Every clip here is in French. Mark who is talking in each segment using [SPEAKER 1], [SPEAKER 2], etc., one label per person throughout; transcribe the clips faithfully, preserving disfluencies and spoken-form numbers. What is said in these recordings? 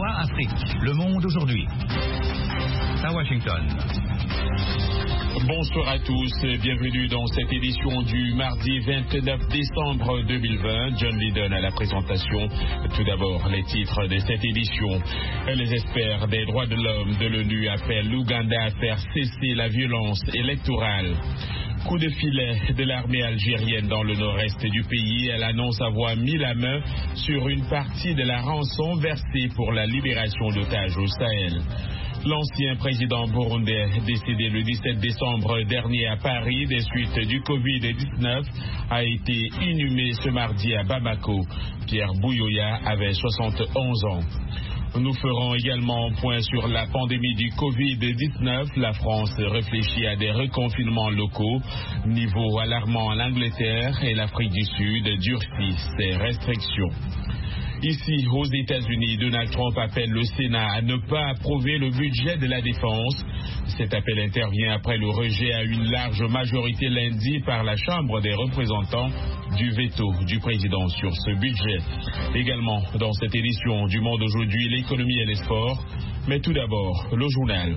[SPEAKER 1] Bourama Afrique. Le Monde aujourd'hui. À Washington.
[SPEAKER 2] Bonsoir à tous et bienvenue dans cette édition du mardi vingt-neuf décembre deux mille vingt. John Lydon à la présentation. Tout d'abord, les titres de cette édition. Les experts des droits de l'homme de l'ONU appellent l'Ouganda à faire cesser la violence électorale. Coup de filet de l'armée algérienne dans le nord-est du pays. Elle annonce avoir mis la main sur une partie de la rançon versée pour la libération d'otages au Sahel. L'ancien président burundais, décédé le dix-sept décembre dernier à Paris des suites du covid dix-neuf, a été inhumé ce mardi à Bamako. Pierre Bouyoya avait soixante et onze ans. Nous ferons également un point sur la pandémie du covid dix-neuf. La France réfléchit à des reconfinements locaux. Niveau alarmant, l'Angleterre et l'Afrique du Sud durcissent ces restrictions. Ici, aux États-Unis, Donald Trump appelle le Sénat à ne pas approuver le budget de la défense. Cet appel intervient après le rejet à une large majorité lundi par la Chambre des représentants du veto du président sur ce budget. Également, dans cette édition du Monde aujourd'hui, l'économie et les sports. Mais tout d'abord, le journal.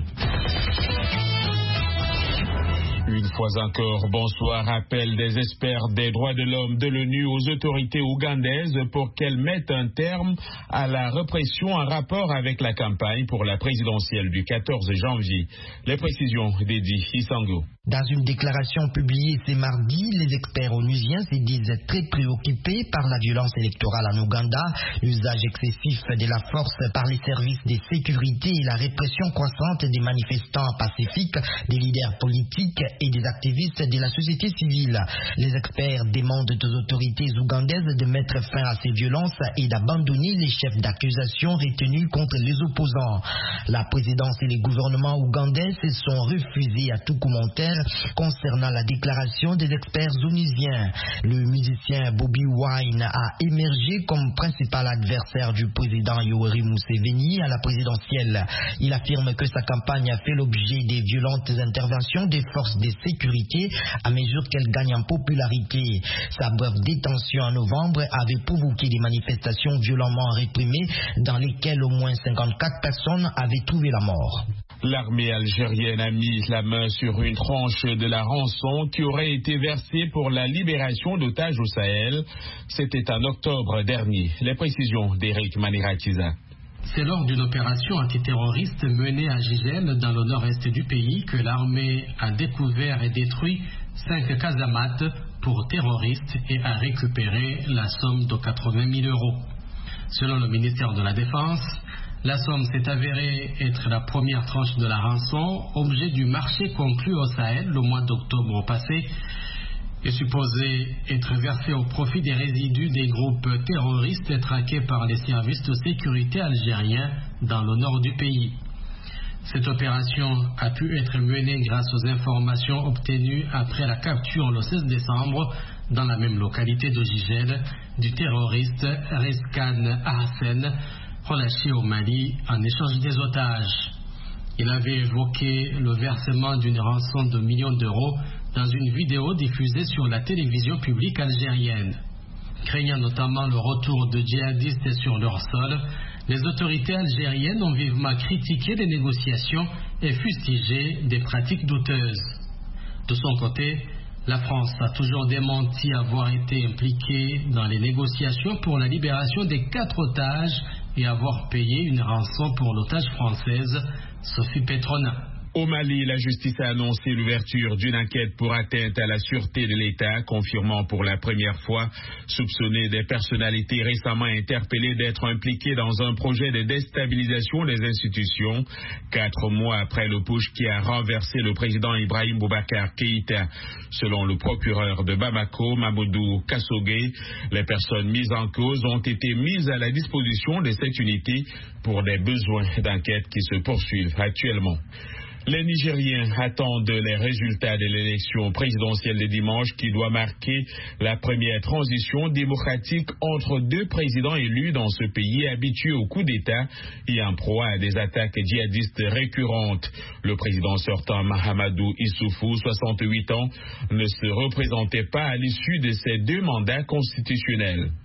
[SPEAKER 2] Une fois encore, bonsoir. Appel des experts des droits de l'homme de l'ONU aux autorités ougandaises pour qu'elles mettent un terme à la répression en rapport avec la campagne pour la présidentielle du quatorze janvier. Les précisions d'Eddie Isango.
[SPEAKER 3] Dans une déclaration publiée ce mardi, les experts onusiens se disent très préoccupés par la violence électorale en Ouganda, l'usage excessif de la force par les services de sécurité et la répression croissante des manifestants pacifiques, des leaders politiques et des activistes de la société civile. Les experts demandent aux autorités ougandaises de mettre fin à ces violences et d'abandonner les chefs d'accusation retenus contre les opposants. La présidence et les gouvernements ougandais se sont refusés à tout commentaire concernant la déclaration des experts onusiens. Le musicien Bobby Wine a émergé comme principal adversaire du président Yoweri Museveni à la présidentielle. Il affirme que sa campagne a fait l'objet des violentes interventions des forces de sécurité à mesure qu'elle gagne en popularité. Sa brève détention en novembre avait provoqué des manifestations violemment réprimées dans lesquelles au moins cinquante-quatre personnes avaient trouvé la mort.
[SPEAKER 2] L'armée algérienne a mis la main sur une tranche de la rançon qui aurait été versée pour la libération d'otages au Sahel. C'était en octobre dernier. Les précisions d'Éric Maniratiza.
[SPEAKER 4] C'est lors d'une opération antiterroriste menée à Gigel, dans le nord-est du pays, que l'armée a découvert et détruit cinq casamates pour terroristes et a récupéré la somme de quatre-vingt mille euros. Selon le ministère de la Défense, la somme s'est avérée être la première tranche de la rançon, objet du marché conclu au Sahel le mois d'octobre passé, est supposée être versée au profit des résidus des groupes terroristes traqués par les services de sécurité algériens dans le nord du pays. Cette opération a pu être menée grâce aux informations obtenues après la capture le seize décembre, dans la même localité de Gigel, du terroriste Reskan Hassen, relâché au Mali en échange des otages. Il avait évoqué le versement d'une rançon de millions d'euros dans une vidéo diffusée sur la télévision publique algérienne. Craignant notamment le retour de djihadistes sur leur sol, les autorités algériennes ont vivement critiqué les négociations et fustigé des pratiques douteuses. De son côté, la France a toujours démenti avoir été impliquée dans les négociations pour la libération des quatre otages et avoir payé une rançon pour l'otage française, Sophie Petrona.
[SPEAKER 2] Au Mali, la justice a annoncé l'ouverture d'une enquête pour atteinte à la sûreté de l'État, confirmant pour la première fois soupçonner des personnalités récemment interpellées d'être impliquées dans un projet de déstabilisation des institutions. Quatre mois après le putsch qui a renversé le président Ibrahim Boubacar Keïta. Selon le procureur de Bamako, Mamoudou Kassogué, les personnes mises en cause ont été mises à la disposition de cette unité pour des besoins d'enquête qui se poursuivent actuellement. Les Nigériens attendent les résultats de l'élection présidentielle de dimanche qui doit marquer la première transition démocratique entre deux présidents élus dans ce pays habitué au coup d'État et en proie à des attaques djihadistes récurrentes. Le président sortant Mahamadou Issoufou, soixante-huit ans, ne se représentait pas à l'issue de ces deux mandats constitutionnels.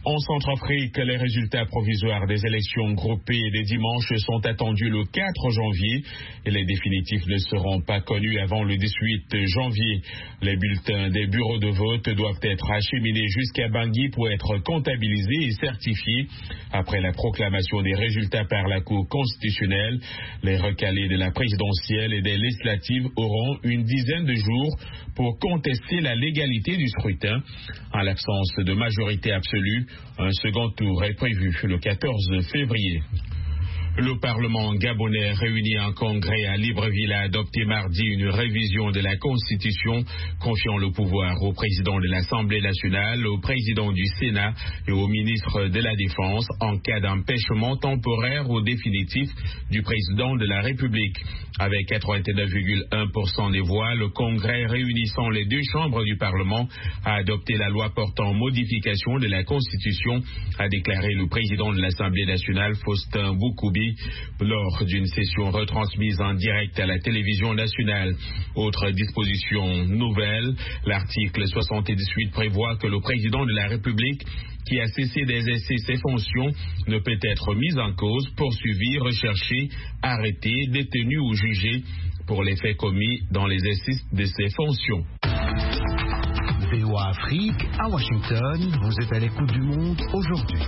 [SPEAKER 2] En Centrafrique, les résultats provisoires des élections groupées des dimanches sont attendus le quatre janvier et les définitifs ne seront pas connus avant le dix-huit janvier. Les bulletins des bureaux de vote doivent être acheminés jusqu'à Bangui pour être comptabilisés et certifiés. Après la proclamation des résultats par la Cour constitutionnelle, les recalés de la présidentielle et des législatives auront une dizaine de jours pour contester la légalité du scrutin. En l'absence de majorité absolue, un second tour est prévu le quatorze février. Le Parlement gabonais réuni en congrès à Libreville a adopté mardi une révision de la Constitution confiant le pouvoir au président de l'Assemblée nationale, au président du Sénat et au ministre de la Défense en cas d'empêchement temporaire ou définitif du président de la République. Avec quatre-vingt-neuf virgule un pour cent des voix, le Congrès réunissant les deux chambres du Parlement a adopté la loi portant modification de la Constitution, a déclaré le président de l'Assemblée nationale, Faustin Boukoubi, lors d'une session retransmise en direct à la télévision nationale. Autre disposition nouvelle, l'article soixante-dix-huit prévoit que le président de la République qui a cessé d'exercer ses fonctions ne peut être mis en cause, poursuivi, recherché, arrêté, détenu ou jugé pour les faits commis dans l'exercice de ses fonctions.
[SPEAKER 1] V O A Afrique, à Washington, vous êtes à l'écoute du monde aujourd'hui.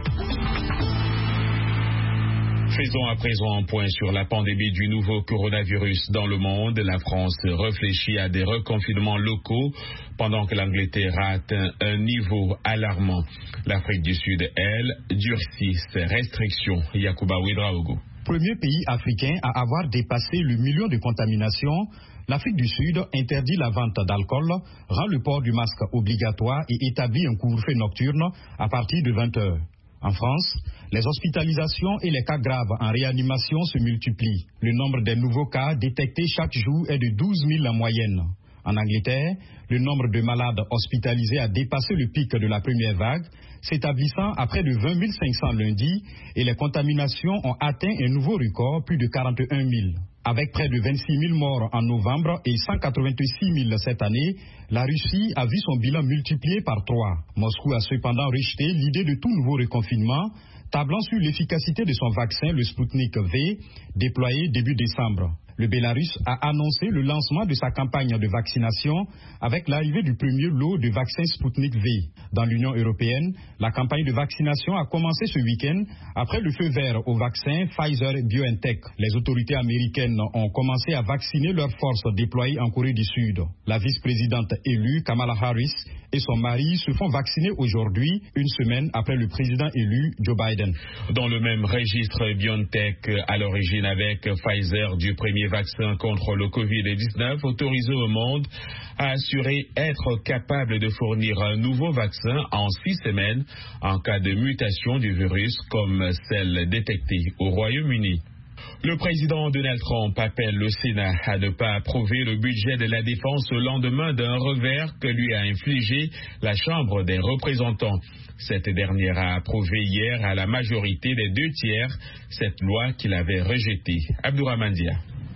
[SPEAKER 2] Faisons à présent un point sur la pandémie du nouveau coronavirus dans le monde. La France réfléchit à des reconfinements locaux pendant que l'Angleterre a atteint un niveau alarmant. L'Afrique du Sud, elle, durcit ses restrictions. Yacouba Ouedraogo.
[SPEAKER 5] Premier pays africain à avoir dépassé le million de contaminations, l'Afrique du Sud interdit la vente d'alcool, rend le port du masque obligatoire et établit un couvre-feu nocturne à partir de vingt heures. En France, les hospitalisations et les cas graves en réanimation se multiplient. Le nombre des nouveaux cas détectés chaque jour est de douze mille en moyenne. En Angleterre, le nombre de malades hospitalisés a dépassé le pic de la première vague, s'établissant à près de vingt mille cinq cents lundi, et les contaminations ont atteint un nouveau record, plus de quarante et un mille. Avec près de vingt-six mille morts en novembre et cent quatre-vingt-six mille cette année, la Russie a vu son bilan multiplié par trois. Moscou a cependant rejeté l'idée de tout nouveau reconfinement, tablant sur l'efficacité de son vaccin, le Sputnik V, déployé début décembre. Le Bélarus a annoncé le lancement de sa campagne de vaccination avec l'arrivée du premier lot de vaccins Sputnik V. Dans l'Union européenne, la campagne de vaccination a commencé ce week-end après le feu vert au vaccin Pfizer-BioNTech. Les autorités américaines ont commencé à vacciner leurs forces déployées en Corée du Sud. La vice-présidente élue, Kamala Harris, et son mari se font vacciner aujourd'hui, une semaine après le président élu Joe Biden.
[SPEAKER 2] Dans le même registre, BioNTech, à l'origine avec Pfizer du premier vaccin contre le covid dix-neuf, autorisé au monde, a assuré être capable de fournir un nouveau vaccin en six semaines en cas de mutation du virus comme celle détectée au Royaume-Uni. Le président Donald Trump appelle le Sénat à ne pas approuver le budget de la défense au lendemain d'un revers que lui a infligé la Chambre des représentants. Cette dernière a approuvé hier à la majorité des deux tiers cette loi qu'il avait rejetée. Abdourahmane Dia.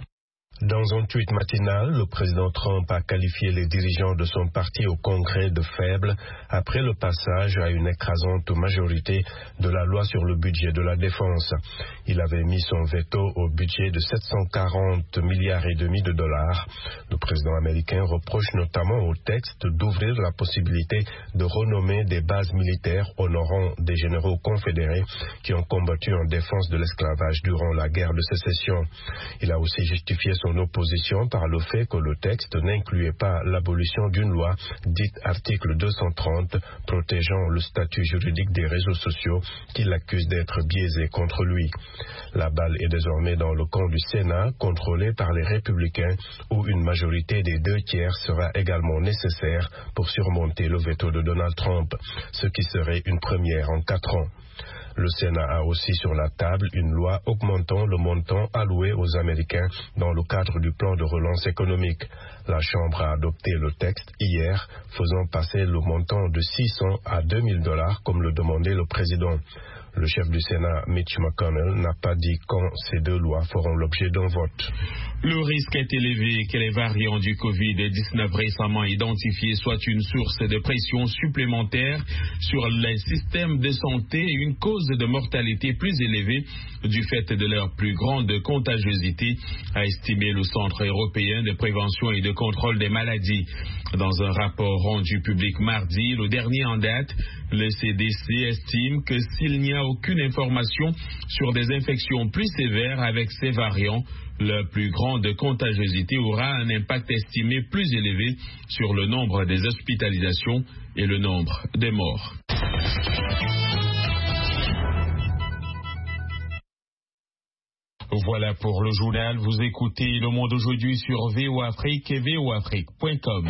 [SPEAKER 6] Dans un tweet matinal, le président Trump a qualifié les dirigeants de son parti au Congrès de faibles après le passage à une écrasante majorité de la loi sur le budget de la défense. Il avait mis son veto au budget de sept cent quarante milliards et demi de dollars. Le président américain reproche notamment au texte d'ouvrir la possibilité de renommer des bases militaires honorant des généraux confédérés qui ont combattu en défense de l'esclavage durant la guerre de sécession. Il a aussi justifié son opposition par le fait que le texte n'incluait pas l'abolition d'une loi dite article deux cent trente protégeant le statut juridique des réseaux sociaux qu'il accuse d'être biaisé contre lui. La balle est désormais dans le camp du Sénat, contrôlé par les républicains, où une majorité des deux tiers sera également nécessaire pour surmonter le veto de Donald Trump, ce qui serait une première en quatre ans. Le Sénat a aussi sur la table une loi augmentant le montant alloué aux Américains dans le cadre du plan de relance économique. La Chambre a adopté le texte hier, faisant passer le montant de six cents à deux mille dollars comme le demandait le président. Le chef du Sénat, Mitch McConnell, n'a pas dit quand ces deux lois feront l'objet d'un vote.
[SPEAKER 2] Le risque est élevé que les variants du covid dix-neuf récemment identifiés soient une source de pression supplémentaire sur les systèmes de santé et une cause de mortalité plus élevée du fait de leur plus grande contagiosité, a estimé le Centre européen de prévention et de contrôle des maladies. Dans un rapport rendu public mardi, le dernier en date, le C D C estime que s'il n'y a aucune information sur des infections plus sévères avec ces variants, la plus grande contagiosité aura un impact estimé plus élevé sur le nombre des hospitalisations et le nombre des morts. Voilà pour le journal. Vous écoutez Le Monde aujourd'hui sur V O Afrique et V O Afrique point com.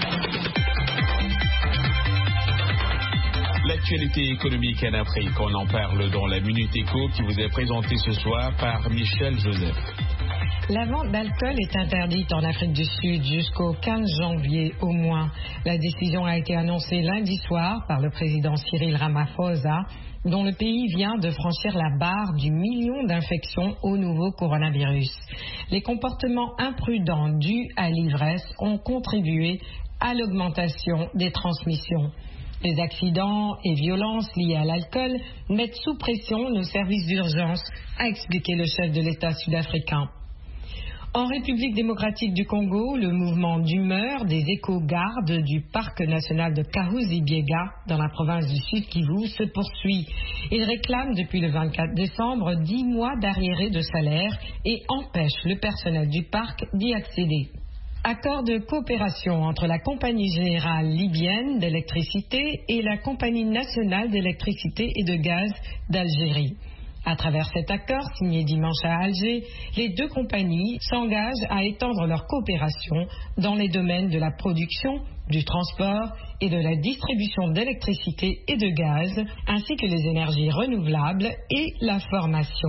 [SPEAKER 2] L'actualité économique en Afrique, on en parle dans la Minute Éco qui vous est présentée ce soir par Michel Joseph.
[SPEAKER 7] La vente d'alcool est interdite en Afrique du Sud jusqu'au quinze janvier au moins. La décision a été annoncée lundi soir par le président Cyril Ramaphosa, dont le pays vient de franchir la barre du million d'infections au nouveau coronavirus. Les comportements imprudents dus à l'ivresse ont contribué à l'augmentation des transmissions. Les accidents et violences liés à l'alcool mettent sous pression nos services d'urgence, a expliqué le chef de l'État sud-africain. En République démocratique du Congo, le mouvement d'humeur des éco-gardes du parc national de Kahuzi-Biega, dans la province du Sud Kivu, se poursuit. Ils réclament depuis le vingt-quatre décembre dix mois d'arriérés de salaire et empêchent le personnel du parc d'y accéder. Accord de coopération entre la Compagnie générale libyenne d'électricité et la Compagnie nationale d'électricité et de gaz d'Algérie. À travers cet accord signé dimanche à Alger, les deux compagnies s'engagent à étendre leur coopération dans les domaines de la production, du transport et de la distribution d'électricité et de gaz, ainsi que les énergies renouvelables et la formation.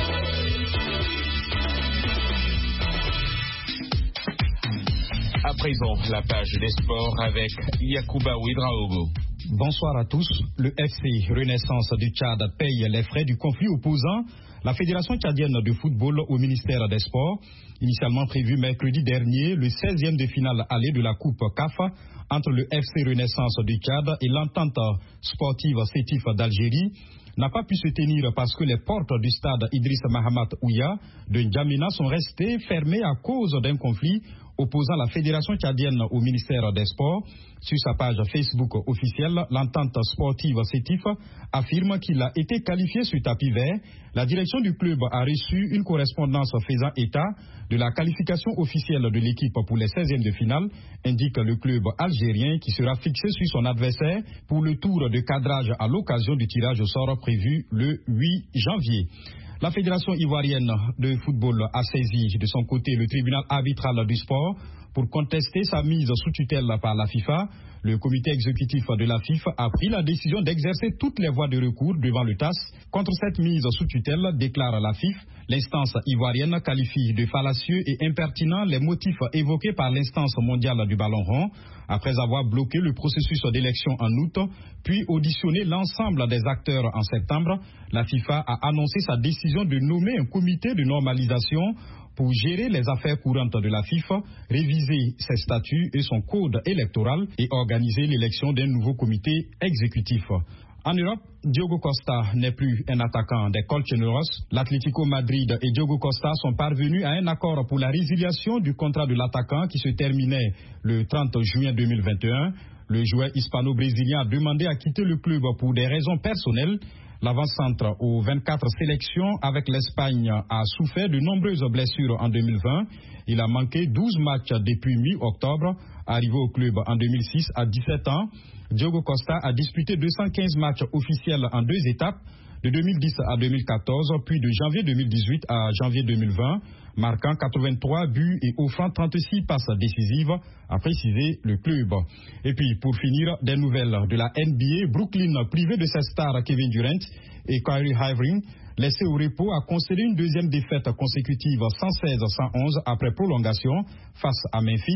[SPEAKER 2] À présent, la page des sports avec Yacouba Ouedraogo.
[SPEAKER 5] Bonsoir à tous. Le F C Renaissance du Tchad paye les frais du conflit opposant la Fédération tchadienne de football au ministère des Sports. Initialement prévu mercredi dernier, le seizième de finale aller de la Coupe C A F entre le F C Renaissance du Tchad et l'entente sportive Sétif d'Algérie n'a pas pu se tenir parce que les portes du stade Idriss Mahamat Ouya de N'Djamena sont restées fermées à cause d'un conflit opposant la Fédération tchadienne au ministère des Sports. Sur sa page Facebook officielle, l'entente sportive Sétif affirme qu'il a été qualifié sur tapis vert. La direction du club a reçu une correspondance faisant état de la qualification officielle de l'équipe pour les seizièmes de finale, indique le club algérien qui sera fixé sur son adversaire pour le tour de cadrage à l'occasion du tirage au sort prévu le huit janvier. La Fédération ivoirienne de football a saisi de son côté le tribunal arbitral du sport pour contester sa mise sous tutelle par la FIFA. Le comité exécutif de la FIFA a pris la décision d'exercer toutes les voies de recours devant le T A S contre cette mise sous tutelle, déclare la FIFA. L'instance ivoirienne qualifie de fallacieux et impertinents les motifs évoqués par l'instance mondiale du ballon rond, après avoir bloqué le processus d'élection en août, puis auditionné l'ensemble des acteurs en septembre. La FIFA a annoncé sa décision de nommer un comité de normalisation pour gérer les affaires courantes de la FIFA, réviser ses statuts et son code électoral et organiser l'élection d'un nouveau comité exécutif. En Europe, Diogo Costa n'est plus un attaquant des Colchoneros. L'Atlético Madrid et Diogo Costa sont parvenus à un accord pour la résiliation du contrat de l'attaquant qui se terminait le trente juin deux mille vingt et un. Le joueur hispano-brésilien a demandé à quitter le club pour des raisons personnelles. L'avant-centre aux vingt-quatre sélections avec l'Espagne a souffert de nombreuses blessures en deux mille vingt. Il a manqué douze matchs depuis mi-octobre. Arrivé au club en deux mille six à dix-sept ans, Diogo Costa a disputé deux cent quinze matchs officiels en deux étapes, de deux mille dix à deux mille quatorze, puis de janvier deux mille dix-huit à janvier deux mille vingt, marquant quatre-vingt-trois buts et offrant trente-six passes décisives, a précisé le club. Et puis, pour finir, des nouvelles de la N B A, Brooklyn, privé de ses stars Kevin Durant et Kyrie Irving, laissé au repos, a concédé une deuxième défaite consécutive cent seize à cent onze après prolongation face à Memphis.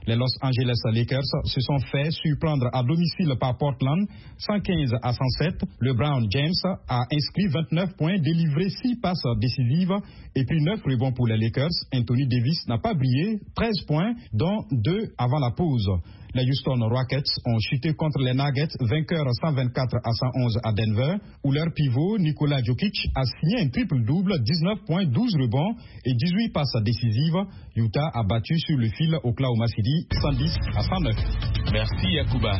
[SPEAKER 5] Les Los Angeles Lakers se sont fait surprendre à domicile par Portland, cent quinze à cent sept. LeBron James a inscrit vingt-neuf points, délivré six passes décisives et puis neuf rebonds pour les Lakers. Anthony Davis n'a pas brillé, treize points, dont deux avant la pause. Les Houston Rockets ont chuté contre les Nuggets, vainqueurs cent vingt-quatre à cent onze à Denver, où leur pivot Nikola Jokic a signé un triple-double, dix-neuf points, douze rebonds et dix-huit passes décisives. Utah a battu sur le fil Oklahoma City cent dix à cent neuf.
[SPEAKER 2] Merci Yacouba.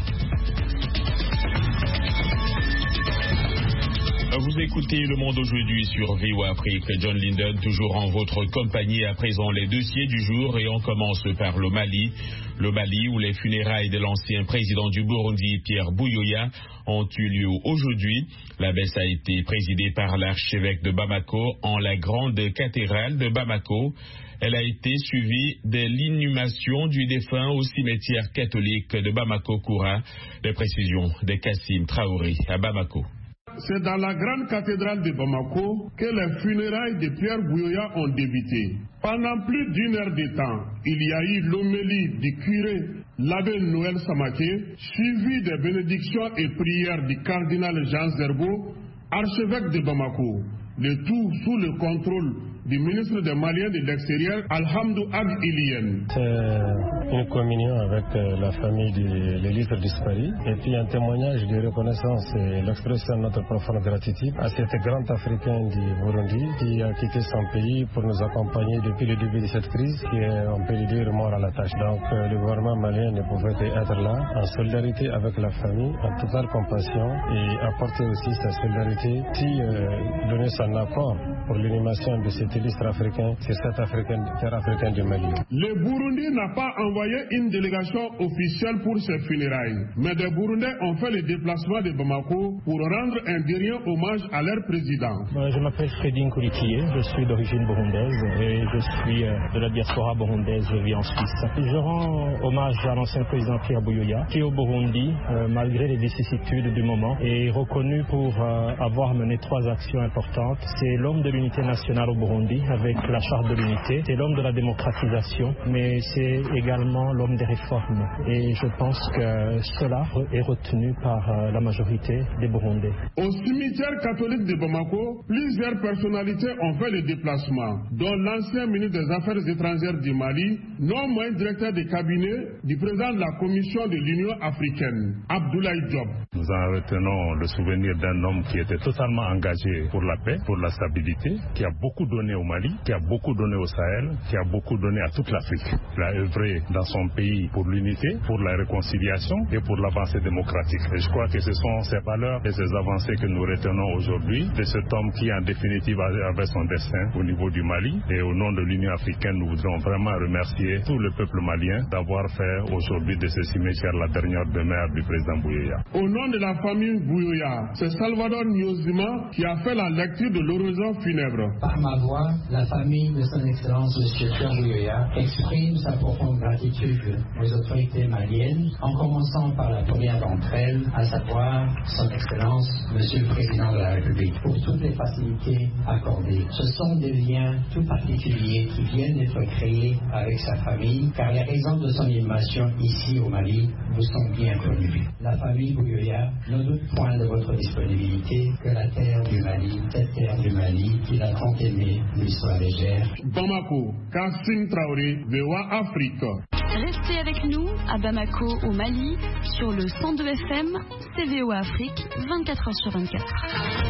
[SPEAKER 2] Vous écoutez Le Monde aujourd'hui sur V O A Afrique. John Linden, toujours en votre compagnie. À présent, les dossiers du jour et on commence par le Mali. Le Mali où les funérailles de l'ancien président du Burundi, Pierre Buyoya, ont eu lieu aujourd'hui. La messe a été présidée par l'archevêque de Bamako en la grande cathédrale de Bamako. Elle a été suivie de l'inhumation du défunt au cimetière catholique de Bamako-Koura. Les précisions de Kassim Traoré à Bamako.
[SPEAKER 8] C'est dans la grande cathédrale de Bamako que les funérailles de Pierre Buyoya ont débuté. Pendant plus d'une heure de temps, il y a eu l'homélie du curé l'abbé Noël Samaké, suivi des bénédictions et prières du cardinal Jean Zerbo, archevêque de Bamako. Le tout sous le contrôle du ministre des Maliens de l'extérieur, Alhamdou Ag Ilien.
[SPEAKER 9] C'est une communion avec la famille de l'élite disparu et puis un témoignage de reconnaissance et l'expression de notre profonde gratitude à cet grand Africain du Burundi qui a quitté son pays pour nous accompagner depuis le début de cette crise qui est, on peut le dire, mort à la tâche. Donc le gouvernement malien ne pouvait être là en solidarité avec la famille, en totale compassion et apporter aussi sa solidarité, si euh, donner son apport pour l'animation de cet illustre africain, c'est cet africain, terre africain du Mali.
[SPEAKER 8] Le Burundi n'a pas envoyé une délégation officielle pour ses funérailles, mais des Burundais ont fait le déplacement de Bamako pour rendre un dernier hommage à leur président.
[SPEAKER 10] Je m'appelle Fredin Koulikié, je suis d'origine burundaise et je suis de la diaspora burundaise, je vis en Suisse. Je rends hommage à l'ancien président Pierre Buyoya, qui au Burundi, euh, malgré les vicissitudes du moment, est reconnu pour euh, avoir mené trois actions importantes. C'est l'homme de l'unité nationale au Burundi, avec la charte de l'unité, c'est l'homme de la démocratisation, mais c'est également l'homme des réformes. Et je pense que cela est retenu par la majorité des Burundais.
[SPEAKER 8] Au cimetière catholique de Bamako, plusieurs personnalités ont fait le déplacement, dont l'ancien ministre des Affaires étrangères du Mali, non moins directeur de cabinet du président de la Commission de l'Union africaine, Abdoulaye Diop.
[SPEAKER 11] Nous en retenons le souvenir d'un homme qui était totalement engagé pour la paix, pour la stabilité, qui a beaucoup donné au Mali, qui a beaucoup donné au Sahel, qui a beaucoup donné à toute l'Afrique. Il a œuvré dans son pays pour l'unité, pour la réconciliation et pour l'avancée démocratique. Et je crois que ce sont ces valeurs et ces avancées que nous retenons aujourd'hui de cet homme qui en définitive avait son destin au niveau du Mali. Et au nom de l'Union africaine, nous voudrions vraiment remercier tout le peuple malien d'avoir fait aujourd'hui de ce cimetière la dernière demeure du président Buyoya.
[SPEAKER 8] Au nom de la famille Buyoya, c'est Salvador Nyozima qui a fait la lecture de l'oraison funèbre.
[SPEAKER 12] Par ma voix, la famille de son Excellence M. Pierre Buyoya exprime sa profonde gratitude aux autorités maliennes, en commençant par la première d'entre elles, à savoir son Excellence M. le Président de la République, pour toutes les facilités accordées. Ce sont des liens tout particuliers qui viennent d'être créés avec sa famille, car les raisons de son inhumation ici au Mali vous sont bien connues. La famille Buyoya ne doute point de votre disponibilité, que la terre du Mali, cette terre du Mali qu'il a tant aimée, lui soit légère.
[SPEAKER 8] Bamako, Kassim Traoré, V O A Afrique.
[SPEAKER 13] Restez avec nous à Bamako au Mali sur le cent deux F M, C V O A Afrique, vingt-quatre heures sur vingt-quatre.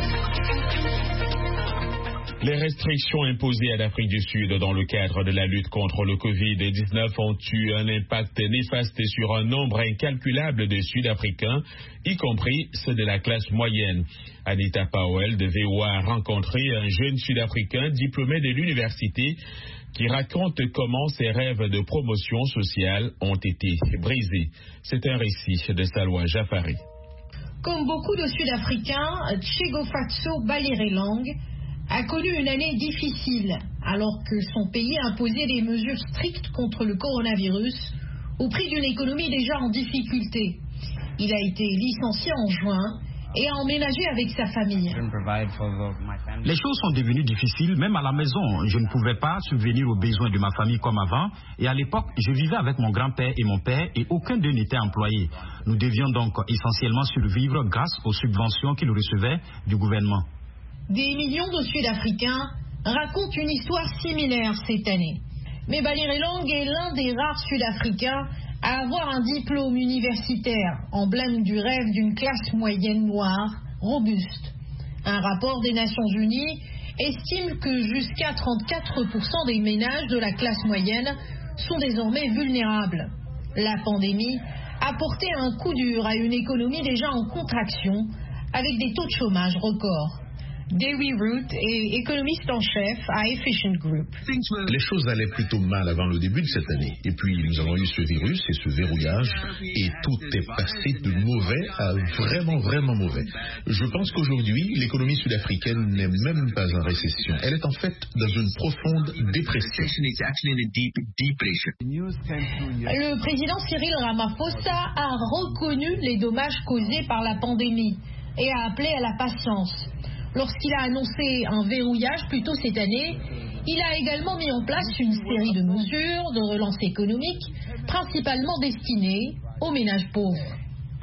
[SPEAKER 2] Les restrictions imposées à l'Afrique du Sud dans le cadre de la lutte contre le covid dix-neuf ont eu un impact néfaste sur un nombre incalculable de Sud-Africains, y compris ceux de la classe moyenne. Anita Powell de V O A a rencontré un jeune Sud-Africain diplômé de l'université qui raconte comment ses rêves de promotion sociale ont été brisés. C'est un récit de Salwa Jafari.
[SPEAKER 14] Comme beaucoup de Sud-Africains, Tshegofatso Balirelang a connu une année difficile alors que son pays imposait des mesures strictes contre le coronavirus au prix d'une économie déjà en difficulté. Il a été licencié en juin et à emménager avec sa famille.
[SPEAKER 5] Les choses sont devenues difficiles, même à la maison. Je ne pouvais pas subvenir aux besoins de ma famille comme avant. Et à l'époque, je vivais avec mon grand-père et mon père et aucun d'eux n'était employé. Nous devions donc essentiellement survivre grâce aux subventions qu'ils recevaient du gouvernement.
[SPEAKER 14] Des millions de Sud-Africains racontent une histoire similaire cette année. Mais Balirelong est l'un des rares Sud-Africains à avoir un diplôme universitaire, emblème du rêve d'une classe moyenne noire robuste. Un rapport des Nations Unies estime que jusqu'à trente-quatre pour cent des ménages de la classe moyenne sont désormais vulnérables. La pandémie a porté un coup dur à une économie déjà en contraction, avec des taux de chômage records. Dewi Root est économiste en chef à Efficient Group.
[SPEAKER 15] Les choses allaient plutôt mal avant le début de cette année. Et puis nous avons eu ce virus et ce verrouillage et tout est passé de mauvais à vraiment, vraiment mauvais. Je pense qu'aujourd'hui, l'économie sud-africaine n'est même pas en récession. Elle est en fait dans une profonde dépression.
[SPEAKER 14] Le président Cyril Ramaphosa a reconnu les dommages causés par la pandémie et a appelé à la patience. Lorsqu'il a annoncé un verrouillage plus tôt cette année, il a également mis en place une série de mesures de relance économique, principalement destinées aux ménages pauvres.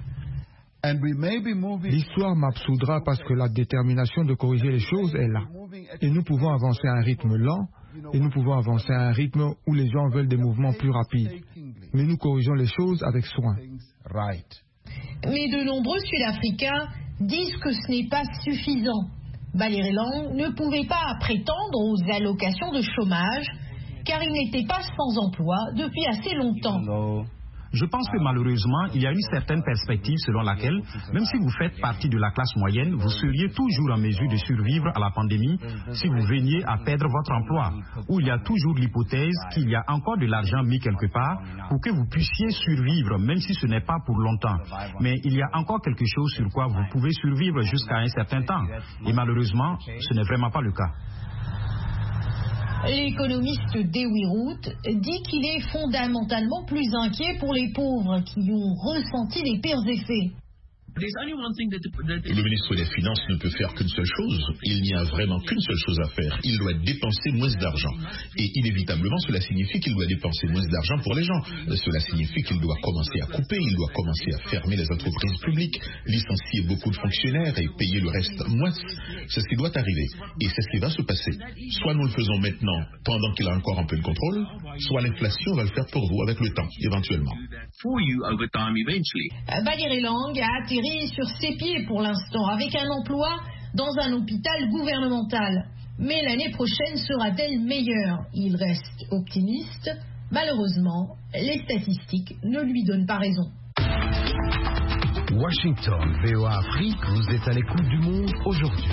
[SPEAKER 16] L'histoire m'absoudra parce que la détermination de corriger les choses est là. Et nous pouvons avancer à un rythme lent, et nous pouvons avancer à un rythme où les gens veulent des mouvements plus rapides. Mais nous corrigeons les choses avec soin.
[SPEAKER 14] Mais de nombreux Sud-Africains disent que ce n'est pas suffisant. Balirelong ne pouvait pas prétendre aux allocations de chômage car il n'était pas sans emploi depuis assez longtemps.
[SPEAKER 5] Je pense que malheureusement, il y a une certaine perspective selon laquelle, même si vous faites partie de la classe moyenne, vous seriez toujours en mesure de survivre à la pandémie si vous veniez à perdre votre emploi. Ou il y a toujours l'hypothèse qu'il y a encore de l'argent mis quelque part pour que vous puissiez survivre, même si ce n'est pas pour longtemps. Mais il y a encore quelque chose sur quoi vous pouvez survivre jusqu'à un certain temps. Et malheureusement, ce n'est vraiment pas le cas.
[SPEAKER 14] L'économiste Dewi Root dit qu'il est fondamentalement plus inquiet pour les pauvres qui ont ressenti les pires effets.
[SPEAKER 15] Le ministre des Finances ne peut faire qu'une seule chose. Il n'y a vraiment qu'une seule chose à faire. Il doit dépenser moins d'argent. Et inévitablement, cela signifie qu'il doit dépenser moins d'argent pour les gens. Cela signifie qu'il doit commencer à couper, il doit commencer à fermer les entreprises publiques, licencier beaucoup de fonctionnaires et payer le reste moins. C'est ce qui doit arriver. Et c'est ce qui va se passer. Soit nous le faisons maintenant, pendant qu'il a encore un peu de contrôle, soit l'inflation va le faire pour vous avec le temps, éventuellement.
[SPEAKER 14] Balirelong a atterri sur ses pieds pour l'instant, avec un emploi dans un hôpital gouvernemental. Mais l'année prochaine sera-t-elle meilleure? Il reste optimiste. Malheureusement, les statistiques ne lui donnent pas raison.
[SPEAKER 1] Washington, V O A Afrique, vous êtes à l'écoute du monde aujourd'hui.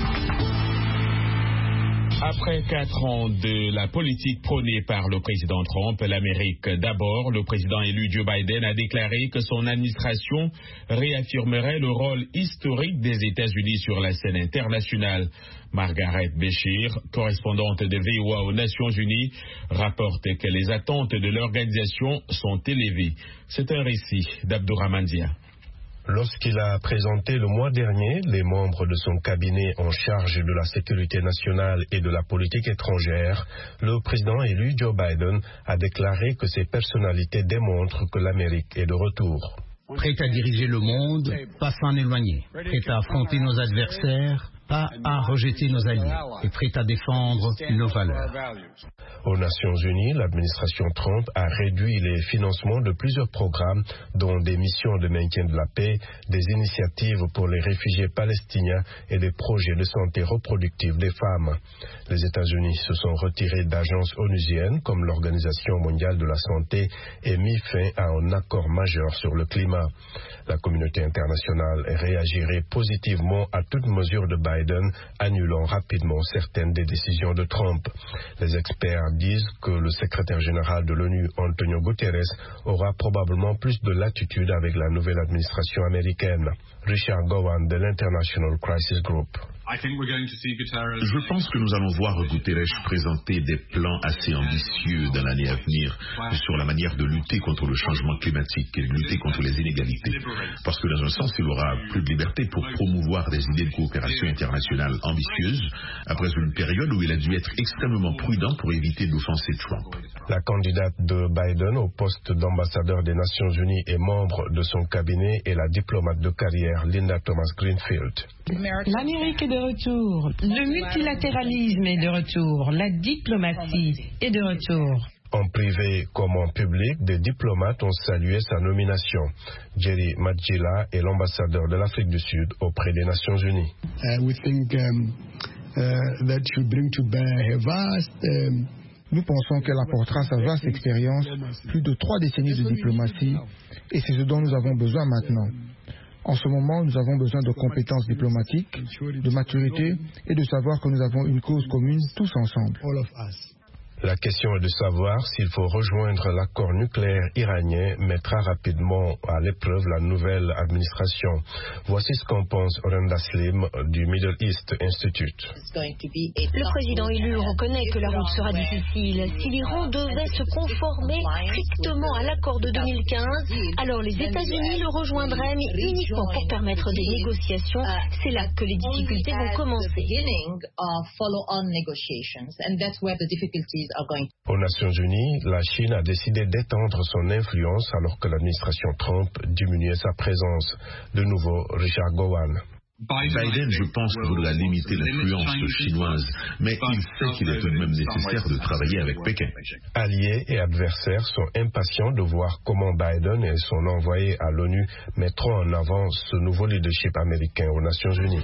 [SPEAKER 2] Après quatre ans de la politique prônée par le président Trump, l'Amérique d'abord, le président élu Joe Biden a déclaré que son administration réaffirmerait le rôle historique des États-Unis sur la scène internationale. Margaret Béchir, correspondante de V O A aux Nations Unies, rapporte que les attentes de l'organisation sont élevées. C'est un récit d'Abdourahmane Dia.
[SPEAKER 6] Lorsqu'il a présenté le mois dernier les membres de son cabinet en charge de la sécurité nationale et de la politique étrangère, le président élu Joe Biden a déclaré que ces personnalités démontrent que l'Amérique est de retour.
[SPEAKER 17] Prêt à diriger le monde, pas s'en éloigner. Prêt à affronter nos adversaires, pas à rejeter nos alliés. Et prêt à défendre nos valeurs.
[SPEAKER 6] Aux Nations Unies, l'administration Trump a réduit les financements de plusieurs programmes, dont des missions de maintien de la paix, des initiatives pour les réfugiés palestiniens et des projets de santé reproductive des femmes. Les États-Unis se sont retirés d'agences onusiennes comme l'Organisation mondiale de la santé et mis fin à un accord majeur sur le climat. La communauté internationale réagirait positivement à toute mesure de Biden, annulant rapidement certaines des décisions de Trump. Les experts disent que le secrétaire général de l'ONU, Antonio Guterres, aura probablement plus de latitude avec la nouvelle administration américaine. Richard Gowan de l'International Crisis Group.
[SPEAKER 15] Je pense que nous allons voir Guterres présenter des plans assez ambitieux dans l'année à venir sur la manière de lutter contre le changement climatique et de lutter contre les inégalités. Parce que dans un sens, il aura plus de liberté pour promouvoir des idées de coopération internationale ambitieuses après une période où il a dû être extrêmement prudent pour éviter d'offenser Trump.
[SPEAKER 6] La candidate de Biden au poste d'ambassadeur des Nations Unies et membre de son cabinet est la diplomate de carrière Linda Thomas Greenfield.
[SPEAKER 7] L'Amérique est de retour, le multilatéralisme est de retour, la diplomatie est de retour.
[SPEAKER 6] En privé comme en public, des diplomates ont salué sa nomination. Jerry Madjila est l'ambassadeur de l'Afrique du Sud auprès des Nations Unies.
[SPEAKER 18] Uh, we think, um, uh, that should bring to bear a vast, um,
[SPEAKER 16] Nous pensons qu'elle apportera sa vaste expérience, plus de trois décennies de diplomatie, et c'est ce dont nous avons besoin maintenant. En ce moment, nous avons besoin de compétences diplomatiques, de maturité et de savoir que nous avons une cause commune tous ensemble.
[SPEAKER 6] La question est de savoir s'il faut rejoindre l'accord nucléaire iranien, mettra rapidement à l'épreuve la nouvelle administration. Voici ce qu'en pense Orenda Slim du Middle East Institute.
[SPEAKER 19] Le président élu reconnaît que la route sera difficile. Si l'Iran devait se conformer strictement à l'accord de deux mille quinze, alors les États-Unis le rejoindraient, mais uniquement pour permettre des négociations. C'est là que les difficultés vont commencer.
[SPEAKER 6] Aux Nations Unies, la Chine a décidé d'étendre son influence alors que l'administration Trump diminuait sa présence. De nouveau, Richard Gowan.
[SPEAKER 15] Biden, je pense, voudra limiter l'influence chinoise, mais il sait qu'il est tout de même nécessaire de travailler avec Pékin.
[SPEAKER 6] Alliés et adversaires sont impatients de voir comment Biden et son envoyé à l'ONU mettront en avant ce nouveau leadership américain aux Nations Unies.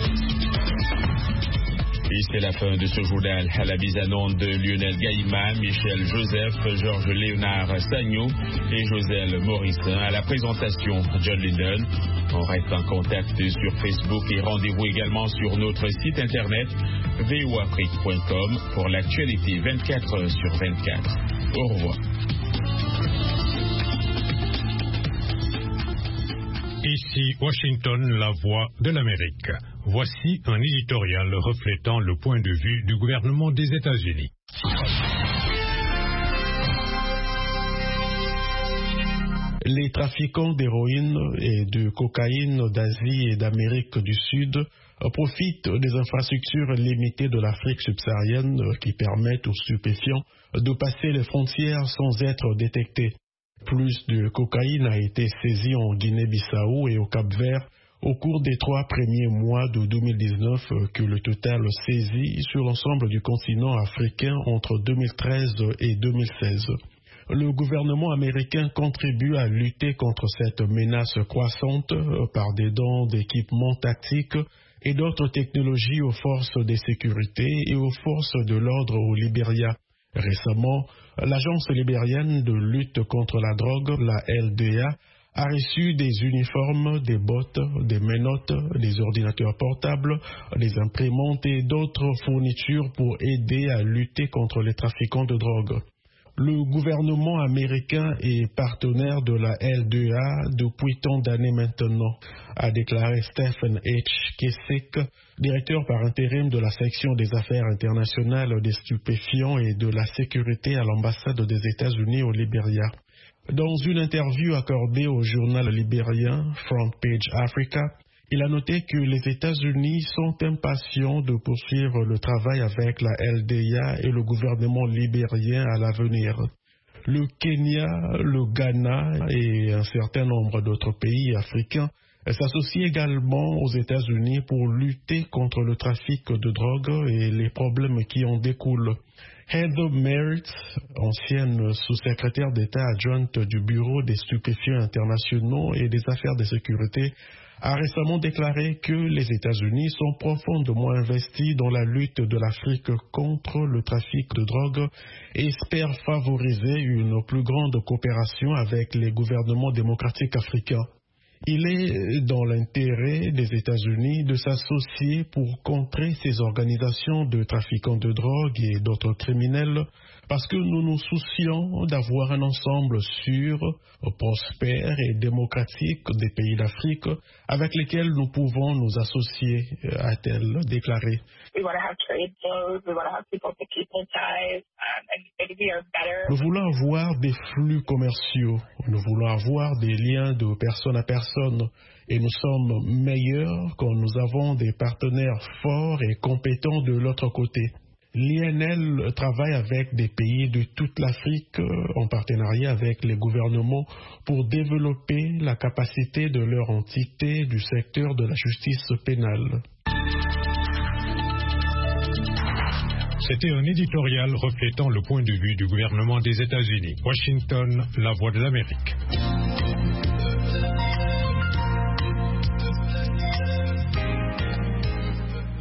[SPEAKER 2] Et c'est la fin de ce journal. À la mise en onde de Lionel Gaïman, Michel Joseph, Georges Léonard Sagnou et Joselle Morissin. À la présentation, John Linden. On reste en contact sur Facebook et rendez-vous également sur notre site internet v o afrique point com pour l'actualité vingt-quatre heures sur vingt-quatre. Au revoir.
[SPEAKER 20] Ici Washington, la voix de l'Amérique. Voici un éditorial reflétant le point de vue du gouvernement des États-Unis.
[SPEAKER 21] Les trafiquants d'héroïne et de cocaïne d'Asie et d'Amérique du Sud profitent des infrastructures limitées de l'Afrique subsaharienne qui permettent aux stupéfiants de passer les frontières sans être détectés. Plus de cocaïne a été saisie en Guinée-Bissau et au Cap-Vert au cours des trois premiers mois de deux mille dix-neuf que le total saisi sur l'ensemble du continent africain entre deux mille treize et deux mille seize. Le gouvernement américain contribue à lutter contre cette menace croissante par des dons d'équipements tactiques et d'autres technologies aux forces de sécurité et aux forces de l'ordre au Libéria. Récemment, l'agence libérienne de lutte contre la drogue, la L D A, a reçu des uniformes, des bottes, des menottes, des ordinateurs portables, des imprimantes et d'autres fournitures pour aider à lutter contre les trafiquants de drogue. Le gouvernement américain est partenaire de la L D A depuis tant d'années maintenant, a déclaré Stephen H. Kessick, directeur par intérim de la section des affaires internationales des stupéfiants et de la sécurité à l'ambassade des États-Unis au Libéria. Dans une interview accordée au journal libérien Front Page Africa, il a noté que les États-Unis sont impatients de poursuivre le travail avec la L D A et le gouvernement libérien à l'avenir. Le Kenya, le Ghana et un certain nombre d'autres pays africains s'associent également aux États-Unis pour lutter contre le trafic de drogue et les problèmes qui en découlent. Heather Merritt, ancienne sous-secrétaire d'État adjointe du Bureau des stupéfiants internationaux et des affaires de sécurité, a récemment déclaré que les États-Unis sont profondément investis dans la lutte de l'Afrique contre le trafic de drogue et espèrent favoriser une plus grande coopération avec les gouvernements démocratiques africains. Il est dans l'intérêt des États-Unis de s'associer pour contrer ces organisations de trafiquants de drogue et d'autres criminels parce que nous nous soucions d'avoir un ensemble sûr, prospère et démocratique des pays d'Afrique avec lesquels nous pouvons nous associer, a-t-elle déclaré. Nous voulons avoir des flux commerciaux, nous voulons avoir des liens de personne à personne et nous sommes meilleurs quand nous avons des partenaires forts et compétents de l'autre côté. L'I N L travaille avec des pays de toute l'Afrique en partenariat avec les gouvernements pour développer la capacité de leur entité du secteur de la justice pénale.
[SPEAKER 20] C'était un éditorial reflétant le point de vue du gouvernement des États-Unis. Washington, la voix de l'Amérique.